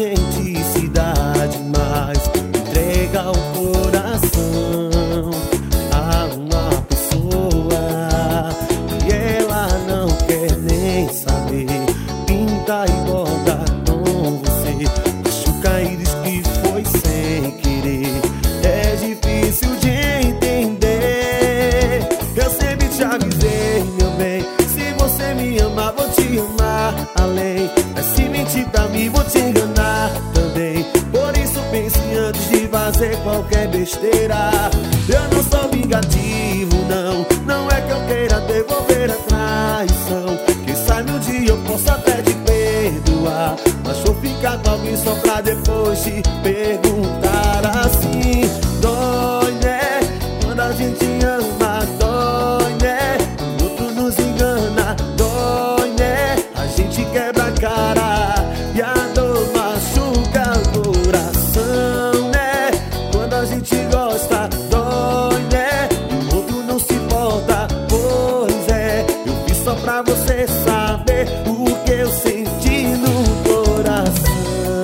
gente se dá demais, entrega o coração a uma pessoa e ela não quer nem saber. Pinta e borda com você, machuca e diz que foi sem querer. É difícil de entender. Eu sempre te avisei, meu bem, se você me ama, vou te amar além. Mas se mentir pra mim, vou te enganar também. Por isso pense antes de fazer qualquer besteira. Eu não sou vingativo, não. Não é que eu queira devolver a traição. Quem sabe um dia eu posso até te perdoar, mas vou ficar com alguém só pra depois te perguntar assim. Dói, né? Quando a gente ama, dói, né? O outro nos engana, dói, né? A gente quebra a cara e a dor machuca o coração, né? Quando a gente gosta, dói, né? E o outro não se importa, pois é. Eu fiz só pra você saber o que eu senti no coração.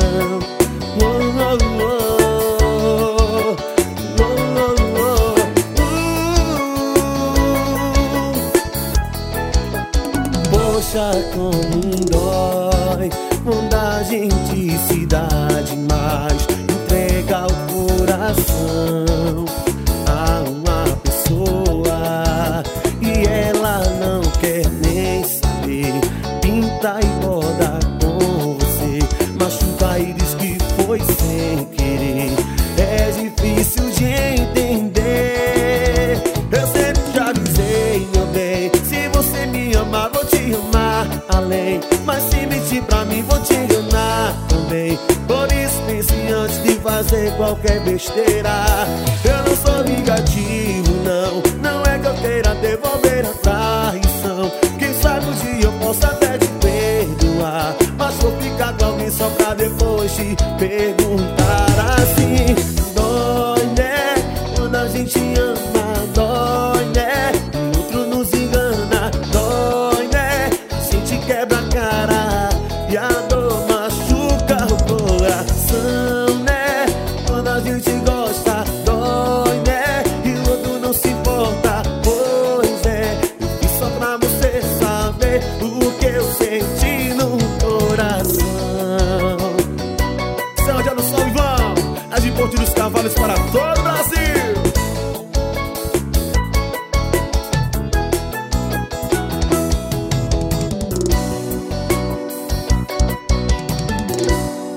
Poxa, como dói quando a gente se dá demais, entrega o coração a uma pessoa e ela não quer nem saber. Pinta e borda com você, machuca e diz que foi sem querer. É difícil de entender. Eu sempre te avisei, meu bem, se você me amar, vou te amar além. Mas se mentir pra mim, vou te enganar também. Por isso pense antes de fazer qualquer besteira. Eu não sou vingativo, não. Não é que eu queira devolver a traição. Quem sabe um dia eu posso até te perdoar, mas vou ficar com alguém só pra depois te perguntar assim. Dói, né? Quando a gente ama, dói, né? O outro nos engana, dói, né? A gente quebra a cara e a dor machuca o coração, né? Quando a gente gosta, dói, né? E o outro não se importa, pois é. Eu fiz só pra você saber o que eu senti no coração. Saúde no São Ivão, é de Porto dos Cavalos para todo o Brasil.